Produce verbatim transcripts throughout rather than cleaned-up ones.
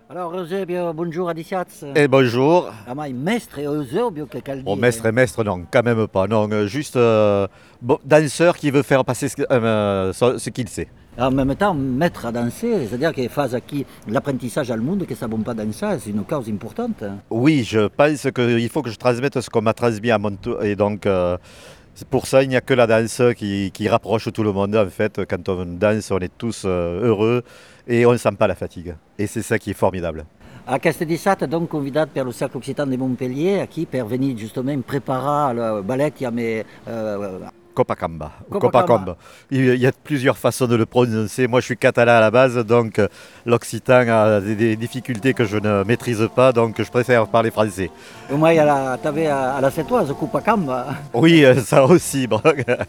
Allora, Eusebio, buongiorno di Siaz. Et bonjour. Ah, ma il mestre Eusebio che cal Bon, dire. maître et maître, non, quand même pas. Non, euh, juste euh, bon, danseur qui veut faire passer ce, que- euh, ce- ce qu'il sait. En même temps, mettre à danser, c'est-à-dire che fa qui l'apprentissage al mondo che sa bon pas danser, c'est une cause importante. Oui, je pense qu'il faut que je transmette ce qu'on m'a transmis à mon tour. Et donc, euh, c'est pour ça, il n'y a que la danse qui, qui rapproche tout le monde. En fait, quand on danse, on est tous euh, heureux et on ne sent pas la fatigue. Et c'est ça qui est formidable. A aquest dissabte, donc, convidat per lo Cercle Occitan de Montpellier, aquí per venir justament preparar el ballet ja me, euh, Copacabana. ou Copacabana. Copacabana. Il y a plusieurs façons de le prononcer. Moi, je suis catalan à la base, donc euh, l'occitan a des, des difficultés que je ne maîtrise pas, donc je préfère parler français. ormai alla, també a, a la Setoise, Copacabana. Oui, euh, ça aussi. Bon.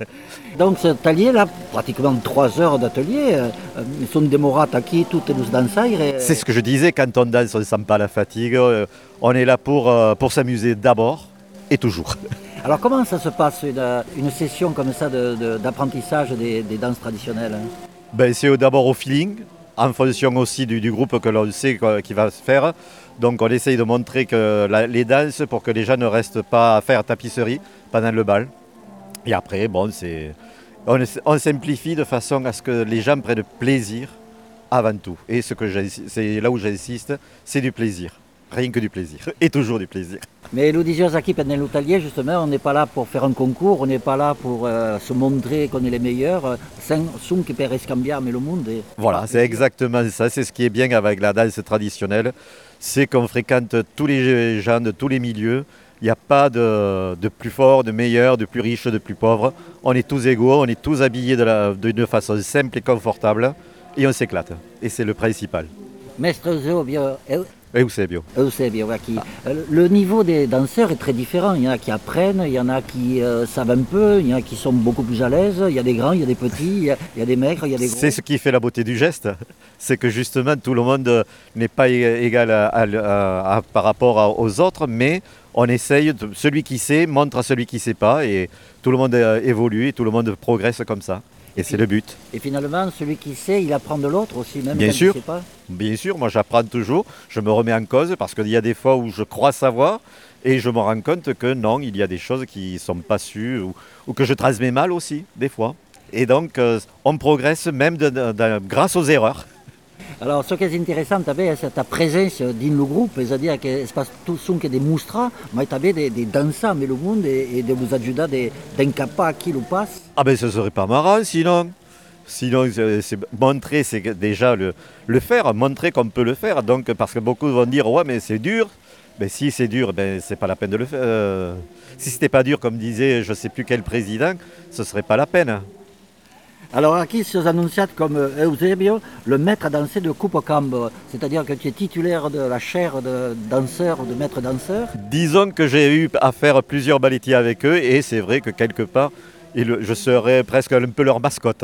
Donc cet atelier là, pratiquement trois heures d'atelier, euh, ils sont démorats aquí toutes les dansaires. C'est ce que je disais, quand on danse, on ne sent pas la fatigue. Euh, On est là pour, euh, pour s'amuser d'abord et toujours. Alors comment ça se passe une, une session comme ça de- de- d'apprentissage des, des danses traditionnelles hein? Ben, c'est d'abord au feeling, en fonction aussi du, du groupe que l'on sait quoi, qui va se faire. Donc on essaye de montrer que la- les danses pour que les gens ne restent pas à faire tapisserie pendant le bal. Et après, bon, c'est on, on simplifie de façon à ce que les gens prennent plaisir avant tout. Et ce que j'insi- c'est là où j'insiste, c'est du plaisir. Rien que du plaisir. Et toujours du plaisir. Mais nous disions aquí pendant l'atelier justement, on n'est pas là pour faire un concours, on n'est pas là pour euh, se montrer qu'on est les meilleurs, euh, sans son che per scambiarmi le monde. et- Voilà, c'est exactement ça. C'est ce qui est bien avec la danse traditionnelle. C'est qu'on fréquente tous les gens de tous les milieux. Il n'y a pas de, de plus fort, de meilleur, de plus riche, de plus pauvre. On est tous égaux, on est tous habillés de la- d'une façon simple et confortable. Et on s'éclate. Et c'est le principal. Mestre Eusebio, Eu- Et Eusebio. Eusebio, aquí. Euh, Le niveau des danseurs est très différent. Il y en a qui apprennent, il y en a qui euh, savent un peu, il y en a qui sont beaucoup plus à l'aise. Il y a des grands, il y a des petits, il y a, il y a des maigres, il y a des gros. C'est ce qui fait la beauté du geste. C'est que justement tout le monde n'est pas é- égal à- à- à- par rapport à- aux autres, mais on essaye, de- celui qui sait montre à celui qui ne sait pas, et tout le monde euh, évolue et tout le monde progresse comme ça. Et c'est le but. Et finalement, celui qui sait, il apprend de l'autre aussi, même Bien quand sûr. il ne sait pas. Bien sûr, moi j'apprends toujours, je me remets en cause parce qu'il y a des fois où je crois savoir et je me rends compte que non, il y a des choses qui ne sont pas sues ou, ou que je transmets mal aussi, des fois. Et donc euh, on progresse même de- de- de- grâce aux erreurs. Alors, ce qui est intéressant també c'est ta présence dans le groupe, c'est-à-dire que es pas tout son que de mostrar, mais també de, de danser avec le monde et, et de vous aider de- d'encapar qui le passe. Ah ben ce serait pas marrant sinon. Sinon, c'est c'est- montrer, c'est que déjà le, le faire, montrer qu'on peut le faire. Donc, parce que beaucoup vont dire, ouais, mais c'est dur. Ben si c'est dur, ben c'est pas la peine de le faire. Euh, si c'était pas dur, comme disait je sais plus quel président, ce serait pas la peine. Alors, aquí se annoncé comme euh, Eusebio, le maître à danser de Copacabana, c'est-à-dire que tu es titulaire de la chaire de danseur, de maître danseur. Disons que j'ai eu à faire plusieurs balettiers avec eux et c'est vrai que quelque part, ils- je serais presque un peu leur mascotte.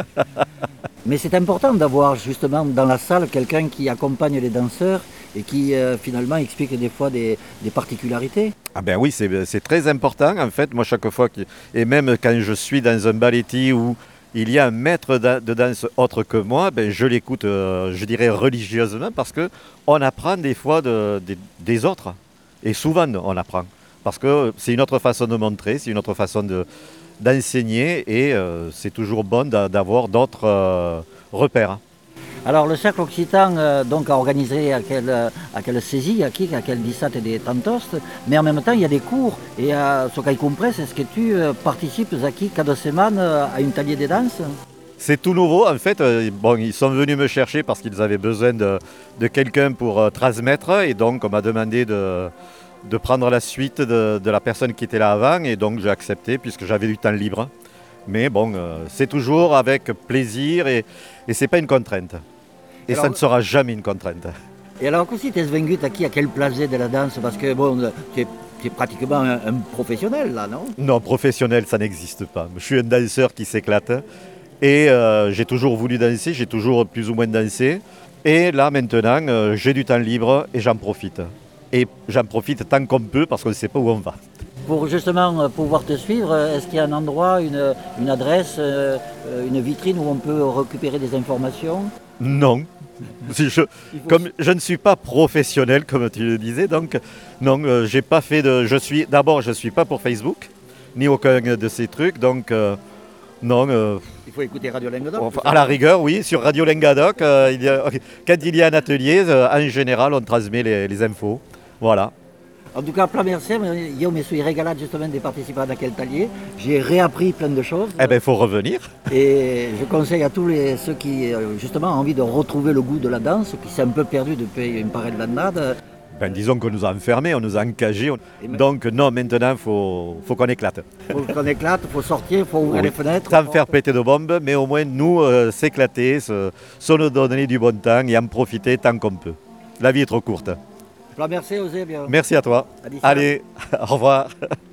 Mais c'est important d'avoir justement dans la salle quelqu'un qui accompagne les danseurs et qui euh, finalement explique des fois des, des particularités. Ah ben oui, c'est c'est très important. En fait, moi, chaque fois, que- et même quand je suis dans un balletti où il y a un maître da- de danse autre que moi, ben, je l'écoute, euh, je dirais religieusement, parce que on apprend des fois de- des- des autres. Et souvent, on apprend. Parce que c'est une autre façon de montrer, c'est une autre façon de- d'enseigner, et euh, c'est toujours bon d'a- d'avoir d'autres euh, repères. Alors le Cercle Occitan euh, donc, a organisé à quelle, à quelle saisie, à qui, à quel dissat des tantost, mais en même temps il y a des cours. Et euh, ce qu'il comprend, c'est ce que tu euh, participes à qui, cada semaine, euh, à une tablier de danse. C'est tout nouveau en fait. Euh, Bon, ils sont venus me chercher parce qu'ils avaient besoin de, de quelqu'un pour euh, transmettre, et donc on m'a demandé de, de prendre la suite de, de la personne qui était là avant, et donc j'ai accepté puisque j'avais du temps libre. Mais bon, euh, c'est toujours avec plaisir, et, et c'est pas une contrainte. Et Alors- ça ne sera jamais une contrainte. Et alors aussi, tu es venu à qui, à quel plaisir de la danse, parce que bon, tu es, tu es pratiquement un, un professionnel là, non? Non, professionnel, ça n'existe pas. Je suis un danseur qui s'éclate. Et euh, j'ai toujours voulu danser, j'ai toujours plus ou moins dansé. Et là, maintenant, euh, j'ai du temps libre et j'en profite. Et j'en profite tant qu'on peut parce qu'on ne sait pas où on va. Pour justement euh, pouvoir te suivre, euh, est-ce qu'il y a un endroit, une, une adresse, euh, euh, une vitrine où on peut récupérer des informations? Non. Si je, Il faut- comme je ne suis pas professionnel, comme tu le disais, donc non, euh, j'ai pas fait de. Je suis d'abord, je suis pas pour Facebook, ni aucun de ces trucs, donc euh, non. euh, Il faut écouter Radio Languedoc. Enfin, à la rigueur, oui, sur Radio Languedoc, euh, il y a- quand il y a un atelier, euh, en général, on transmet les, les infos. Voilà. En tout cas, plein merci. Yo me suis régalé justement de participer à aquel atelier. J'ai réappris plein de choses. Eh bien, il faut revenir. Et je conseille à tous les, ceux qui euh, justement ont envie de retrouver le goût de la danse, qui s'est un peu perdu depuis une pareille d'année. Ben, disons qu'on nous a enfermés, on nous a encagés. on- Et ma- Donc, non, maintenant, il faut, faut qu'on éclate. Il faut qu'on éclate, il faut sortir, il faut ouvrir Oui. les fenêtres. Sans faire péter de bombes, mais au moins, nous, euh, s'éclater, se, se nous donner du bon temps et en profiter tant qu'on peut. La vie est trop courte. Plein merci, Eusebio. Merci à toi. Allez, Allez, au revoir.